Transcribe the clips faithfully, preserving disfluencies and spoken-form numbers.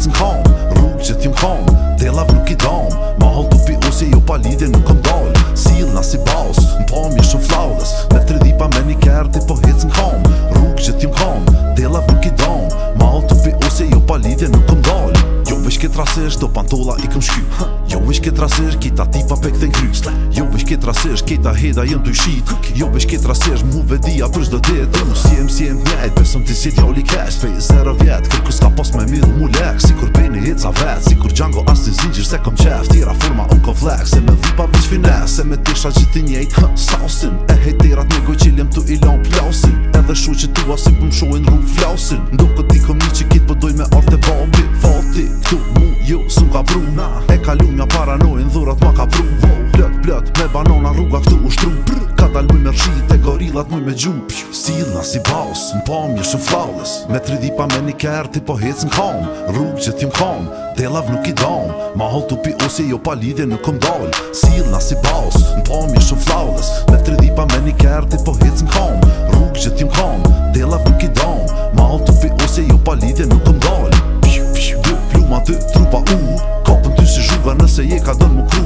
hecën kam, rrugë që t'jum kam, delav nuk i dam, ma hall tupi ose jo pa lidhje nuk kom dal. Sillna si baus, m'pamje shumë flawless, me tre dipa me një kerti po hecën kam, rrugë që t'jum kam, delav nuk i dam, ma hall tupi ose jo pa lidhje nuk kom dal. Jo vesh ket rasesh do pantolla i këm shky, jo vesh ket rasesh kita tipa pe kthen kry, jo vesh ket rasesh kita heda jem t'u shit, jo vesh ket rasesh mu vedia për çdo ditë. Siem siem njejt besom ti si djali cash pe zero vjet, kërku s'ka pas me mill mu lek, si kur beni hica vet, si kur Django as të zingjir se kom qef, tira forma unë kom flex, se me dhipa veç finesse, se me tisha gjithi njejt, sausin, e hejterat një goj qiljem tu i lan plausin, edhe shu që tua si pëm shojnë rrug flasin, ndo këti kom një që kit pëdoj me arte babi, fati, këtu mu jo s'un ka pru, e kalumja paranojnë dhurat ma ka pru, blët blët me banana rruga këtu u shtru, ka dal muj me rshit e gorillat muj me gju, sillna si baus, m'pamje shumë flawless, me tri dipa me një kerti po hecën kam, rrugë që t'jum kam, delav nuk i dam, ma hall tupi ose jo pa lidhje nuk kom dal. Sillna si baus, m'pamje shumë flawless, me tri dipa me një kerti po hecën kam, rrugë që t'jum kam, delav nuk i dam, ma hall tupi ose jo pa lidhje nuk kom dal. Dë pluma dë trupa u, kapën ty si zhuga nëse je ka dën mu kru.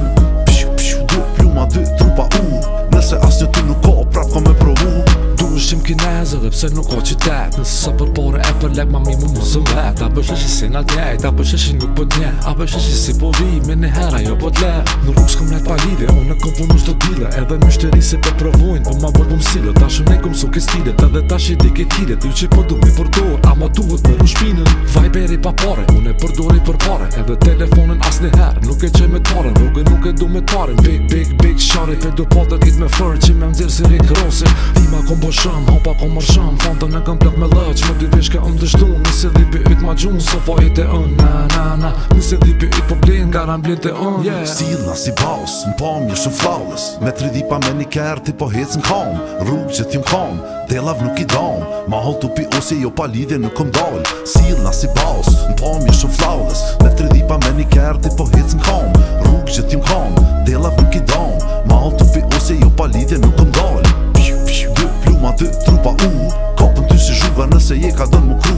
Dë pluma dë trupa u, nëse as një ty nuk ka prap ka me provu. Dushim kinez edhe pse nuk ka qytet, nëse sa për pore e për lek ma mi mu mu zëm vet, a për sheshi si na djejt, a për sheshi nuk për nje, a për sheshi si po vi me një hera jo po t'le. Në rrug s'kom let pa lidhe, unë kom punu shto dile, edhe në shteri se për provojnë, po ma bërë po m'sile, ta shumë ne kom su ke stilet, edhe ta shi di ke kilet, ju që po du mi përdor, ama duhet me rushpinën, vajberi pa pare, unë e përdori për pare, edhe telefonën as një her, nuk e qej me t'paren, rrugën nuk e du me t'paren, big, big, big shari, pe do patër kit me fër, që me mzirë si Rick Rossi, tima kom bo shëm, hopa kom mër shëm, fantën e kom plët me lëq, me dy vishke ëm dështun, nëse dhipi yt ma gjun, sofa i te ën, na, na, na, nëse dhipi yt po blin, garan blin te ën, yeah. Sillna si baus, m'pamje shumë flawless, me tri dipa me një kerti po hecën kam, rrugë që t'jum kam, delav nuk i dam, ma hall tupi ose jo pa lidhje nuk kom dal. Sillna si baus, m'pamje shumë flawless, me tri dipa me një kerti po hecën kam, rrugë që t'jum kam, delav nuk i dam, ma hall tupi ose jo pa lidhje nuk kom dal. Dë pluma dë trupa u, kapën ty si zhuga nëse je ka dën mu kru.